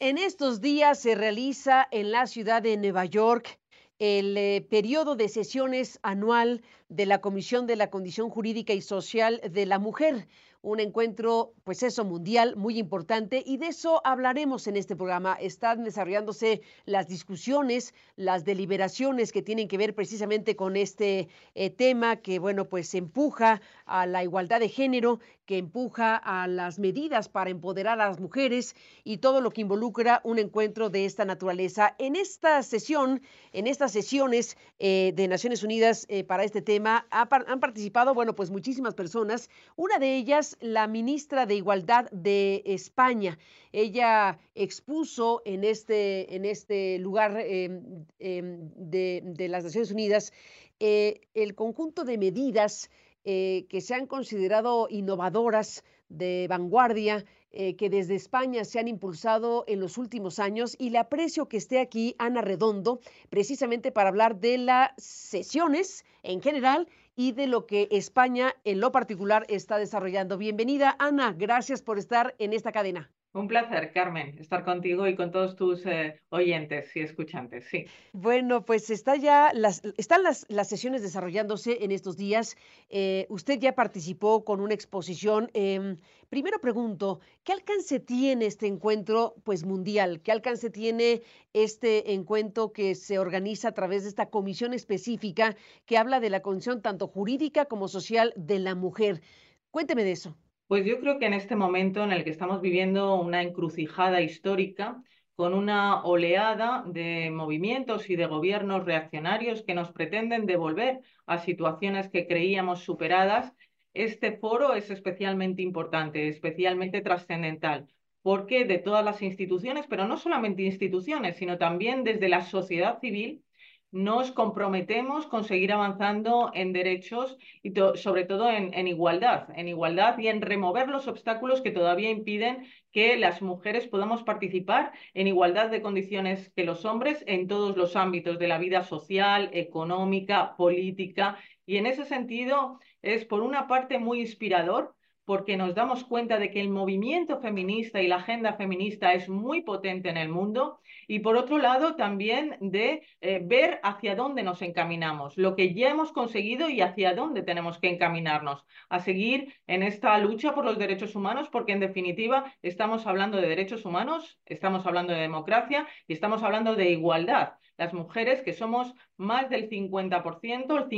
En estos días se realiza en la ciudad de Nueva York el periodo de sesiones anual de la Comisión de la Condición Jurídica y Social de la Mujer, un encuentro, pues eso, mundial muy importante, y de eso hablaremos en este programa. Están desarrollándose las discusiones, las deliberaciones que tienen que ver precisamente con este tema que, bueno, pues empuja a la igualdad de género, que empuja a las medidas para empoderar a las mujeres y todo lo que involucra un encuentro de esta naturaleza. En esta sesión, en estas sesiones de Naciones Unidas para este tema, han participado, bueno, pues muchísimas personas. Una de ellas, la ministra de Igualdad de España. Ella expuso en este lugar de las Naciones Unidas el conjunto de medidas que se han considerado innovadoras, de vanguardia, que desde España se han impulsado en los últimos años, y le aprecio que esté aquí Ana Redondo, precisamente para hablar de las sesiones en general y de lo que España en lo particular está desarrollando. Bienvenida, Ana, gracias por estar en esta cadena. Un placer, Carmen, estar contigo y con todos tus oyentes y escuchantes. Sí. Bueno, pues están las sesiones desarrollándose en estos días. Usted ya participó con una exposición. Primero pregunto, ¿qué alcance tiene este encuentro, pues, mundial? ¿Qué alcance tiene este encuentro que se organiza a través de esta comisión específica que habla de la condición tanto jurídica como social de la mujer? Cuénteme de eso. Pues yo creo que en este momento en el que estamos viviendo una encrucijada histórica, con una oleada de movimientos y de gobiernos reaccionarios que nos pretenden devolver a situaciones que creíamos superadas, este foro es especialmente importante, especialmente trascendental, porque de todas las instituciones, pero no solamente instituciones, sino también desde la sociedad civil, nos comprometemos con seguir avanzando en derechos y sobre todo en igualdad y en remover los obstáculos que todavía impiden que las mujeres podamos participar en igualdad de condiciones que los hombres en todos los ámbitos de la vida social, económica, política. Y en ese sentido es, por una parte, muy inspirador porque nos damos cuenta de que el movimiento feminista y la agenda feminista es muy potente en el mundo, y por otro lado también de ver hacia dónde nos encaminamos, lo que ya hemos conseguido y hacia dónde tenemos que encaminarnos, a seguir en esta lucha por los derechos humanos, porque en definitiva estamos hablando de derechos humanos, estamos hablando de democracia y estamos hablando de igualdad. Las mujeres, que somos más del 50%, el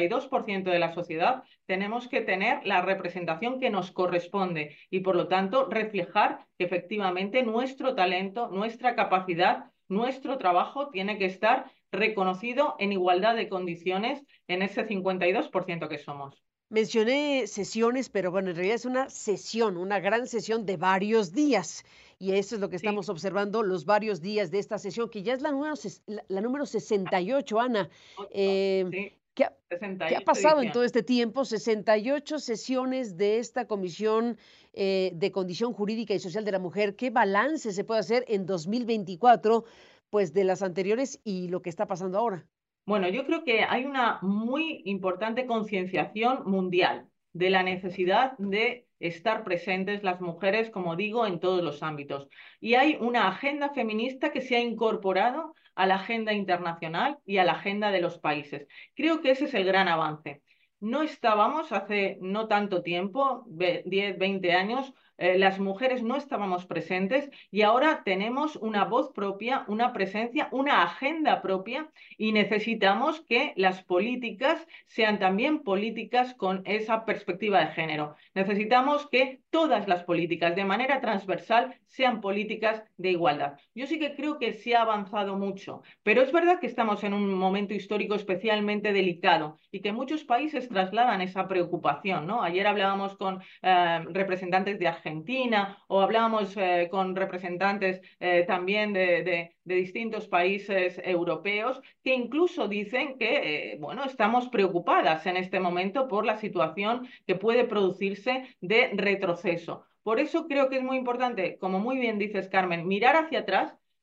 52% de la sociedad, tenemos que tener la representación que nos corresponde y, por lo tanto, reflejar que efectivamente nuestro talento, nuestra capacidad, nuestro trabajo tiene que estar reconocido en igualdad de condiciones en ese 52% que somos. Mencioné sesiones, pero bueno, en realidad es una sesión, una gran sesión de varios días. Y eso es lo que Sí, estamos observando, los varios días de esta sesión, que ya es la número 68, Ana. justo, Eh, sí, ¿qué ha, qué ha 68 pasado en edición. todo este tiempo? 68 sesiones de esta Comisión de Condición Jurídica y Social de la Mujer. ¿Qué balance se puede hacer en 2024, pues, de las anteriores y lo que está pasando ahora? Bueno, yo creo que hay una muy importante concienciación mundial de la necesidad de estar presentes las mujeres, como digo, en todos los ámbitos. Y hay una agenda feminista que se ha incorporado a la agenda internacional y a la agenda de los países. Creo que ese es el gran avance. No estábamos hace no tanto tiempo, 10, 20 años, las mujeres no estábamos presentes, y ahora tenemos una voz propia, una presencia, una agenda propia, y necesitamos que las políticas sean también políticas con esa perspectiva de género. Necesitamos que todas las políticas, de manera transversal, sean políticas de igualdad. Yo sí que creo que se ha avanzado mucho, pero es verdad que estamos en un momento histórico especialmente delicado y que muchos países trasladan esa preocupación, ¿no? Ayer hablábamos con representantes de Argentina, o hablábamos con representantes también de distintos países europeos, que incluso dicen que, bueno, estamos preocupadas en este momento por la situación que puede producirse de retroceso. Por eso creo que es muy importante, como muy bien dices, Carmen, mirar hacia atrás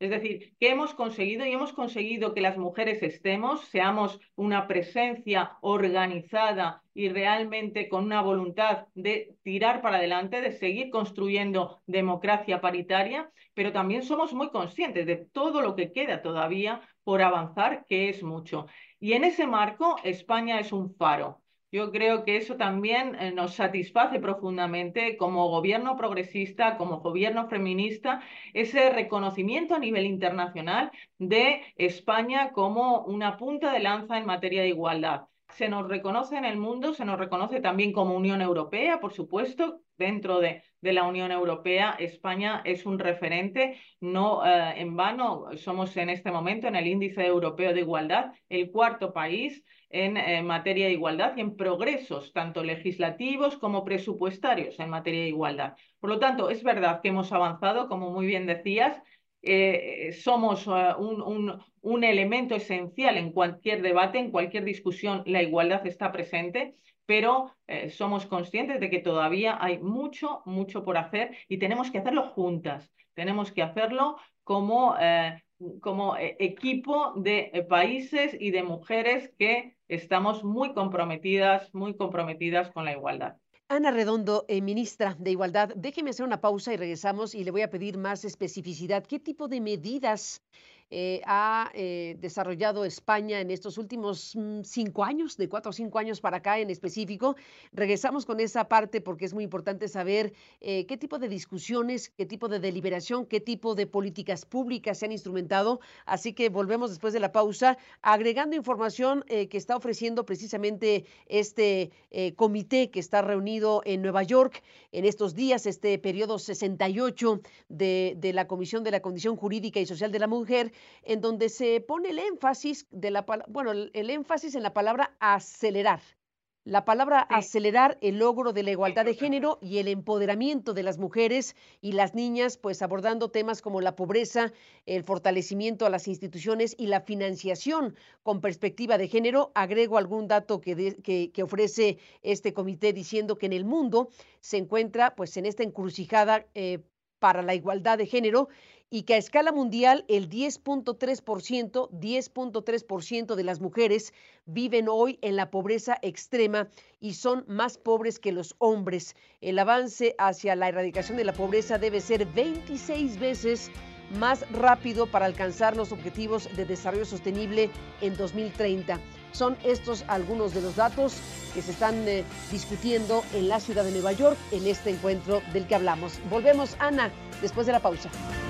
Es decir, ¿qué hemos conseguido? Y hemos conseguido que las mujeres estemos, seamos una presencia organizada y realmente con una voluntad de tirar para adelante, de seguir construyendo democracia paritaria, pero también somos muy conscientes de todo lo que queda todavía por avanzar, que es mucho. Y en ese marco, España es un faro. Yo creo que eso también nos satisface profundamente como gobierno progresista, como gobierno feminista, ese reconocimiento a nivel internacional de España como una punta de lanza en materia de igualdad. Se nos reconoce en el mundo, se nos reconoce también como Unión Europea, por supuesto. Dentro de la Unión Europea, España es un referente, no en vano. Somos en este momento en el Índice Europeo de Igualdad el cuarto país en materia de igualdad y en progresos tanto legislativos como presupuestarios en materia de igualdad. Por lo tanto, es verdad que hemos avanzado, como muy bien decías, somos un elemento esencial en cualquier debate, en cualquier discusión, la igualdad está presente, pero somos conscientes de que todavía hay mucho, mucho por hacer y tenemos que hacerlo juntas, tenemos que hacerlo como equipo de países y de mujeres que estamos muy comprometidas con la igualdad. Ana Redondo, ministra de Igualdad, déjeme hacer una pausa y regresamos y le voy a pedir más especificidad. ¿Qué tipo de medidas ha desarrollado España en estos últimos 5 años, de 4 o 5 años para acá en específico? Regresamos con esa parte porque es muy importante saber qué tipo de discusiones, qué tipo de deliberación, qué tipo de políticas públicas se han instrumentado. Así que volvemos después de la pausa, agregando información que está ofreciendo precisamente este comité que está reunido en Nueva York en estos días, este periodo 68 de la Comisión de la Condición Jurídica y Social de la Mujer, en donde se pone el énfasis el énfasis en la palabra acelerar. La palabra Sí, acelerar el logro de la igualdad de importante. género y el empoderamiento de las mujeres y las niñas, pues abordando temas como la pobreza, el fortalecimiento a las instituciones y la financiación con perspectiva de género. Agrego algún dato que ofrece este comité diciendo que en el mundo se encuentra pues en esta encrucijada para la igualdad de género y que a escala mundial el 10.3% de las mujeres viven hoy en la pobreza extrema y son más pobres que los hombres. El avance hacia la erradicación de la pobreza debe ser 26 veces más rápido para alcanzar los objetivos de desarrollo sostenible en 2030. Son estos algunos de los datos que se están discutiendo en la ciudad de Nueva York en este encuentro del que hablamos. Volvemos, Ana, después de la pausa.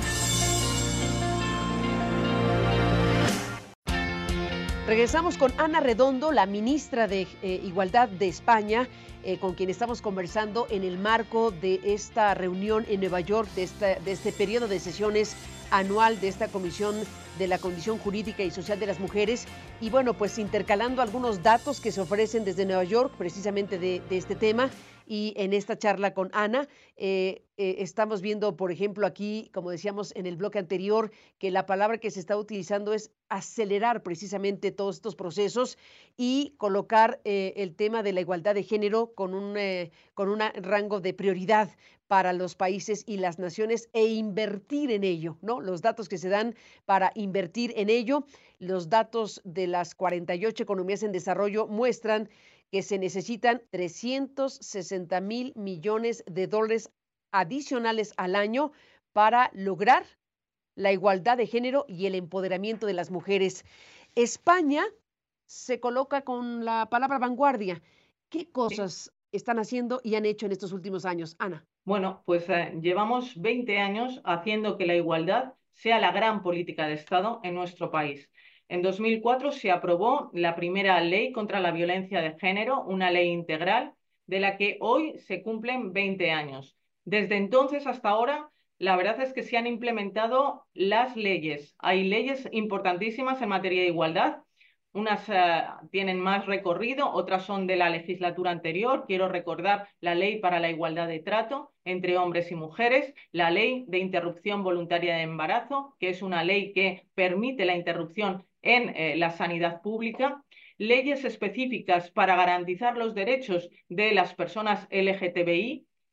Regresamos con Ana Redondo, la ministra de Igualdad de España, con quien estamos conversando en el marco de esta reunión en Nueva York, de este periodo de sesiones anual de esta Comisión de la Condición Jurídica y Social de las Mujeres. Y bueno, pues intercalando algunos datos que se ofrecen desde Nueva York, precisamente de este tema. Y en esta charla con Ana, estamos viendo, por ejemplo, aquí, como decíamos en el bloque anterior, que la palabra que se está utilizando es acelerar precisamente todos estos procesos y colocar el tema de la igualdad de género con un rango de prioridad para los países y las naciones e invertir en ello, ¿no? Los datos que se dan para invertir en ello, los datos de las 48 economías en desarrollo muestran que se necesitan 360 mil millones de dólares adicionales al año para lograr la igualdad de género y el empoderamiento de las mujeres. España se coloca con la palabra vanguardia. ¿Qué Sí. cosas están haciendo y han hecho en estos últimos años, Ana? Bueno, pues llevamos 20 años haciendo que la igualdad sea la gran política de Estado en nuestro país. En 2004 se aprobó la primera ley contra la violencia de género, una ley integral, de la que hoy se cumplen 20 años. Desde entonces hasta ahora, la verdad es que se han implementado las leyes. Hay leyes importantísimas en materia de igualdad. Unas tienen más recorrido, otras son de la legislatura anterior. Quiero recordar la Ley para la Igualdad de Trato entre hombres y mujeres, la Ley de Interrupción Voluntaria de Embarazo, que es una ley que permite la interrupción en la sanidad pública, leyes específicas para garantizar los derechos de las personas LGTBI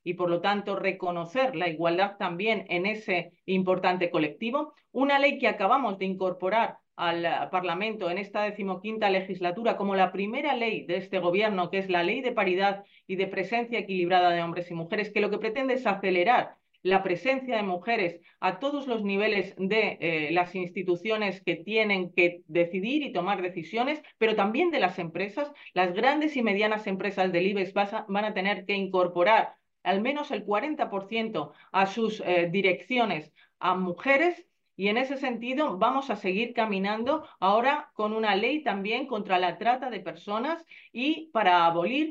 y por lo tanto reconocer la igualdad también en ese importante colectivo. Una ley que acabamos de incorporar al Parlamento en esta 15ª legislatura como la primera ley de este gobierno, que es la Ley de Paridad y de Presencia Equilibrada de Hombres y Mujeres, que lo que pretende es acelerar la presencia de mujeres a todos los niveles de las instituciones que tienen que decidir y tomar decisiones, pero también de las empresas. Las grandes y medianas empresas del IBEX van a tener que incorporar al menos el 40% a sus direcciones a mujeres. Y en ese sentido vamos a seguir caminando ahora con una ley también contra la trata de personas y para abolir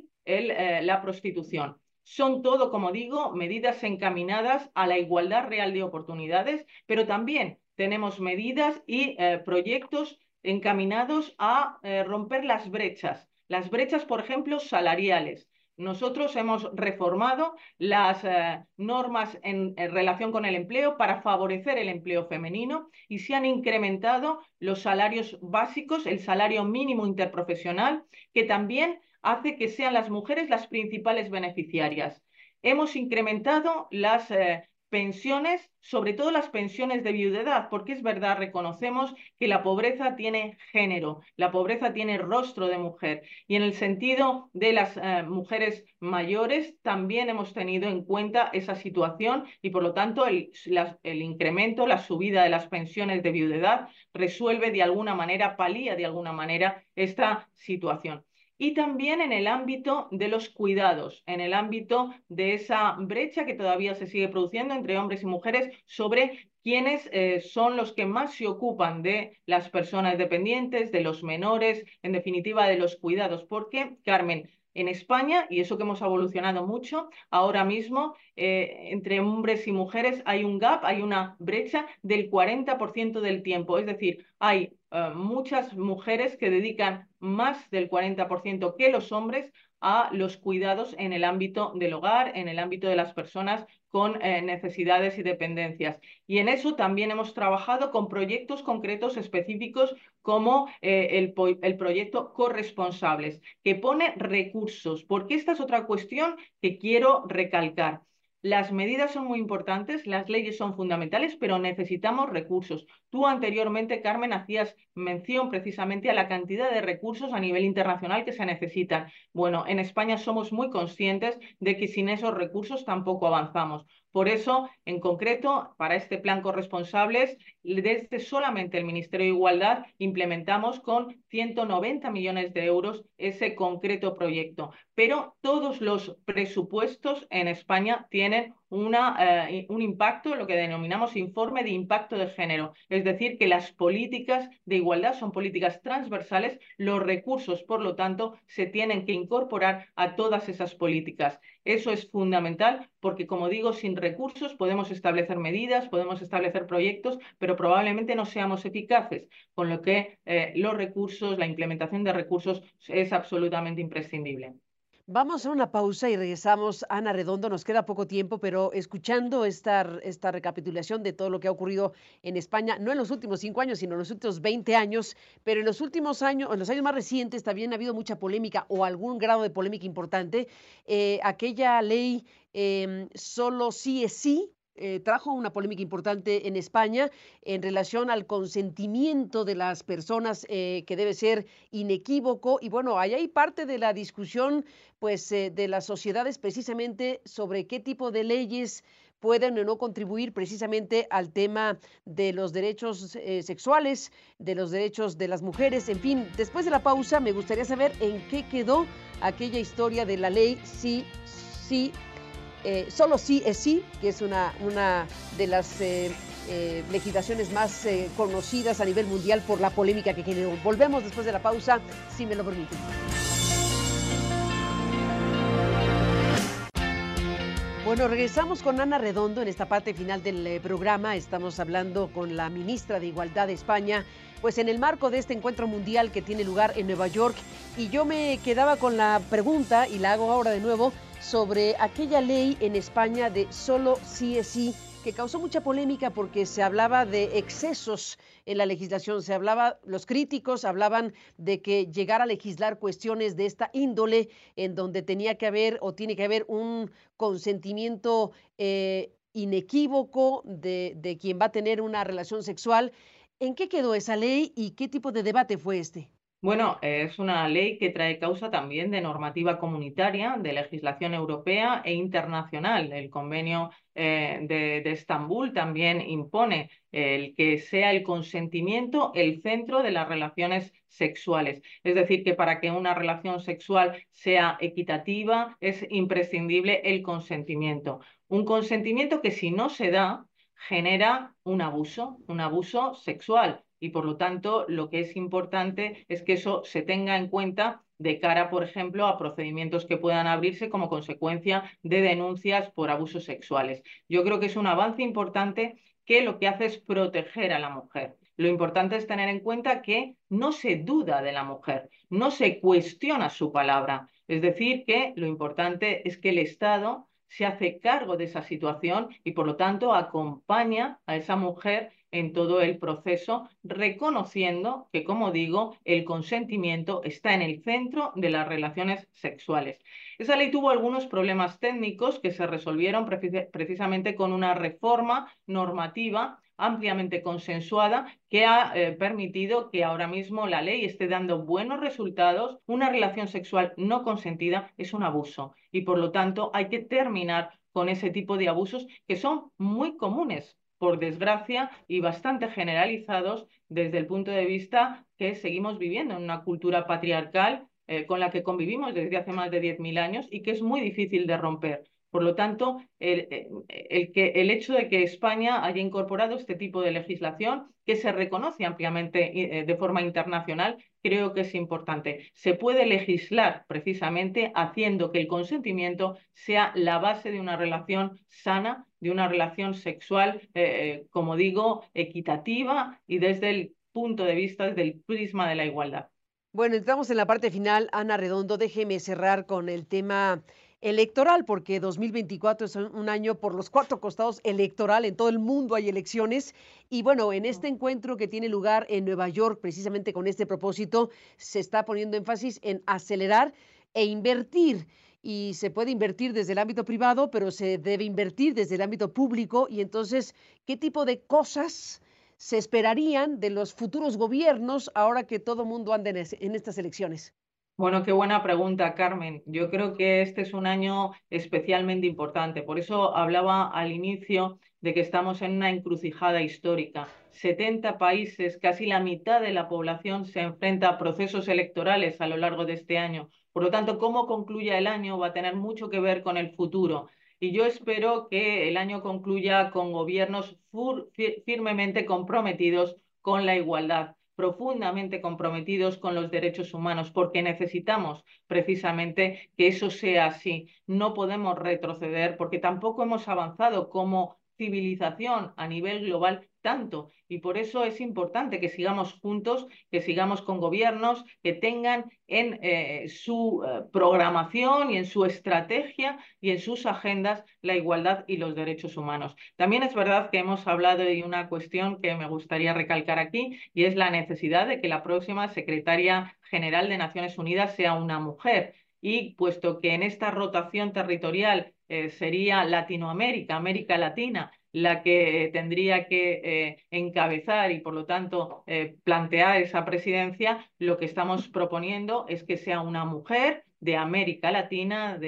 la prostitución. Son todo, como digo, medidas encaminadas a la igualdad real de oportunidades, pero también tenemos medidas y proyectos encaminados a romper las brechas, por ejemplo, salariales. Nosotros hemos reformado las normas en relación con el empleo para favorecer el empleo femenino y se han incrementado los salarios básicos, el salario mínimo interprofesional, que también hace que sean las mujeres las principales beneficiarias. Hemos incrementado las pensiones, sobre todo las pensiones de viudedad, porque es verdad, reconocemos que la pobreza tiene género, la pobreza tiene rostro de mujer. Y en el sentido de las mujeres mayores, también hemos tenido en cuenta esa situación y, por lo tanto, el incremento, la subida de las pensiones de viudedad resuelve de alguna manera, palía de alguna manera esta situación. Y también en el ámbito de los cuidados, en el ámbito de esa brecha que todavía se sigue produciendo entre hombres y mujeres sobre quiénes son los que más se ocupan de las personas dependientes, de los menores, en definitiva de los cuidados. Porque, Carmen, en España, y eso que hemos evolucionado mucho, ahora mismo entre hombres y mujeres hay un gap, hay una brecha del 40% del tiempo. Es decir, hay muchas mujeres que dedican más del 40% que los hombres a los cuidados en el ámbito del hogar, en el ámbito de las personas con necesidades y dependencias. Y en eso también hemos trabajado con proyectos concretos específicos como el proyecto Corresponsables, que pone recursos, porque esta es otra cuestión que quiero recalcar. Las medidas son muy importantes, las leyes son fundamentales, pero necesitamos recursos. Tú anteriormente, Carmen, hacías mención precisamente a la cantidad de recursos a nivel internacional que se necesitan. Bueno, en España somos muy conscientes de que sin esos recursos tampoco avanzamos. Por eso, en concreto, para este plan Corresponsables, desde solamente el Ministerio de Igualdad implementamos con 190 millones de euros ese concreto proyecto. Pero todos los presupuestos en España tienen un impacto, lo que denominamos informe de impacto de género. Es decir, que las políticas de igualdad son políticas transversales, los recursos, por lo tanto, se tienen que incorporar a todas esas políticas. Eso es fundamental porque, como digo, sin recursos podemos establecer medidas, podemos establecer proyectos, pero probablemente no seamos eficaces, con lo que los recursos, la implementación de recursos es absolutamente imprescindible. Vamos a una pausa y regresamos. Ana Redondo, nos queda poco tiempo, pero escuchando esta recapitulación de todo lo que ha ocurrido en España, no en los últimos 5 años, sino en los últimos 20 años, pero en los últimos años, en los años más recientes también ha habido mucha polémica o algún grado de polémica importante. Aquella ley solo sí es sí, trajo una polémica importante en España en relación al consentimiento de las personas que debe ser inequívoco. Y bueno, ahí hay parte de la discusión pues de las sociedades precisamente sobre qué tipo de leyes pueden o no contribuir precisamente al tema de los derechos sexuales, de los derechos de las mujeres. En fin, después de la pausa me gustaría saber en qué quedó aquella historia de la ley solo sí es sí, que es una de las legislaciones más conocidas a nivel mundial por la polémica que generó. Volvemos después de la pausa, si me lo permiten. Bueno, regresamos con Ana Redondo en esta parte final del programa. Estamos hablando con la ministra de Igualdad de España, pues en el marco de este encuentro mundial que tiene lugar en Nueva York. Y yo me quedaba con la pregunta, y la hago ahora de nuevo, sobre aquella ley en España de solo sí es sí, que causó mucha polémica porque se hablaba de excesos en la legislación, los críticos hablaban de que llegar a legislar cuestiones de esta índole, en donde tenía que haber o tiene que haber un consentimiento inequívoco de quien va a tener una relación sexual. ¿En qué quedó esa ley y qué tipo de debate fue este? Bueno, es una ley que trae causa también de normativa comunitaria, de legislación europea e internacional. El convenio de Estambul también impone el que sea el consentimiento el centro de las relaciones sexuales. Es decir, que para que una relación sexual sea equitativa es imprescindible el consentimiento. Un consentimiento que si no se da genera un abuso sexual. Y por lo tanto, lo que es importante es que eso se tenga en cuenta de cara, por ejemplo, a procedimientos que puedan abrirse como consecuencia de denuncias por abusos sexuales. Yo creo que es un avance importante que lo que hace es proteger a la mujer. Lo importante es tener en cuenta que no se duda de la mujer, no se cuestiona su palabra. Es decir, que lo importante es que el Estado se hace cargo de esa situación y, por lo tanto, acompaña a esa mujer en todo el proceso, reconociendo que, como digo, el consentimiento está en el centro de las relaciones sexuales. Esa ley tuvo algunos problemas técnicos que se resolvieron precisamente con una reforma normativa ampliamente consensuada que ha permitido que ahora mismo la ley esté dando buenos resultados. Una relación sexual no consentida es un abuso y por lo tanto hay que terminar con ese tipo de abusos que son muy comunes, por desgracia, y bastante generalizados desde el punto de vista que seguimos viviendo en una cultura patriarcal con la que convivimos desde hace más de 10.000 años y que es muy difícil de romper. Por lo tanto, el hecho de que España haya incorporado este tipo de legislación, que se reconoce ampliamente de forma internacional, creo que es importante. Se puede legislar precisamente haciendo que el consentimiento sea la base de una relación sana, de una relación sexual, como digo, equitativa y desde el punto de vista, desde el prisma de la igualdad. Bueno, entramos en la parte final. Ana Redondo, déjeme cerrar con el tema electoral, porque 2024 es un año por los cuatro costados electoral. En todo el mundo hay elecciones. Y bueno, en este encuentro que tiene lugar en Nueva York, precisamente con este propósito, se está poniendo énfasis en acelerar e invertir. Y se puede invertir desde el ámbito privado, pero se debe invertir desde el ámbito público. Y entonces, ¿qué tipo de cosas se esperarían de los futuros gobiernos ahora que todo mundo anda en estas elecciones? Bueno, qué buena pregunta, Carmen. Yo creo que este es un año especialmente importante. Por eso hablaba al inicio de que estamos en una encrucijada histórica. 70 países, casi la mitad de la población se enfrenta a procesos electorales a lo largo de este año. Por lo tanto, cómo concluya el año va a tener mucho que ver con el futuro. Y yo espero que el año concluya con gobiernos firmemente comprometidos con la igualdad, profundamente comprometidos con los derechos humanos, porque necesitamos precisamente que eso sea así. No podemos retroceder porque tampoco hemos avanzado como civilización a nivel global tanto. Y por eso es importante que sigamos juntos, que sigamos con gobiernos que tengan en su programación y en su estrategia y en sus agendas la igualdad y los derechos humanos. También es verdad que hemos hablado de una cuestión que me gustaría recalcar aquí y es la necesidad de que la próxima secretaria general de Naciones Unidas sea una mujer. Y puesto que en esta rotación territorial sería Latinoamérica, América Latina, la que tendría que encabezar y, por lo tanto, plantear esa presidencia, lo que estamos proponiendo es que sea una mujer de América Latina,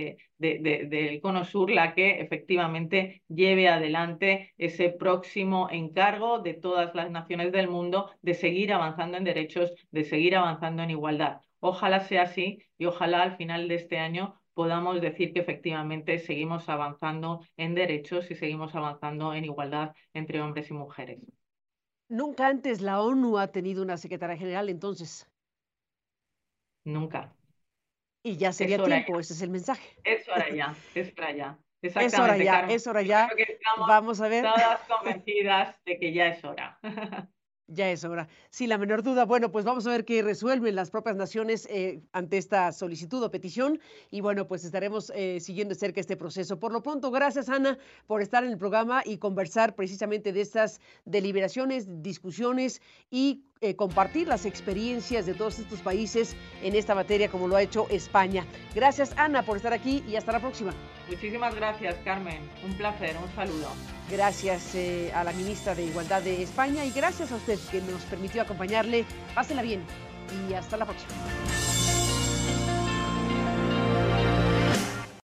del Cono Sur, la que efectivamente lleve adelante ese próximo encargo de todas las naciones del mundo de seguir avanzando en derechos, de seguir avanzando en igualdad. Ojalá sea así y ojalá al final de este año podamos decir que efectivamente seguimos avanzando en derechos y seguimos avanzando en igualdad entre hombres y mujeres. Nunca antes la ONU ha tenido una secretaria general, entonces, Nunca. y ya Es sería hora tiempo, ya, ese es el mensaje. es hora ya, es hora ya. Es hora Exactamente, ya, Carmen. es hora Yo ya. creo que estamos Vamos a ver. todas convencidas de que ya es hora. Ya es hora. Sin la menor duda. Bueno, pues vamos a ver qué resuelven las propias naciones ante esta solicitud o petición. Y bueno, pues estaremos siguiendo de cerca este proceso. Por lo pronto, gracias, Ana, por estar en el programa y conversar precisamente de estas deliberaciones, discusiones y compartir las experiencias de todos estos países en esta materia, como lo ha hecho España. Gracias, Ana, por estar aquí y hasta la próxima. Muchísimas gracias, Carmen. Un placer, un saludo. Gracias a la ministra de Igualdad de España y gracias a usted que nos permitió acompañarle. Pásela bien y hasta la próxima.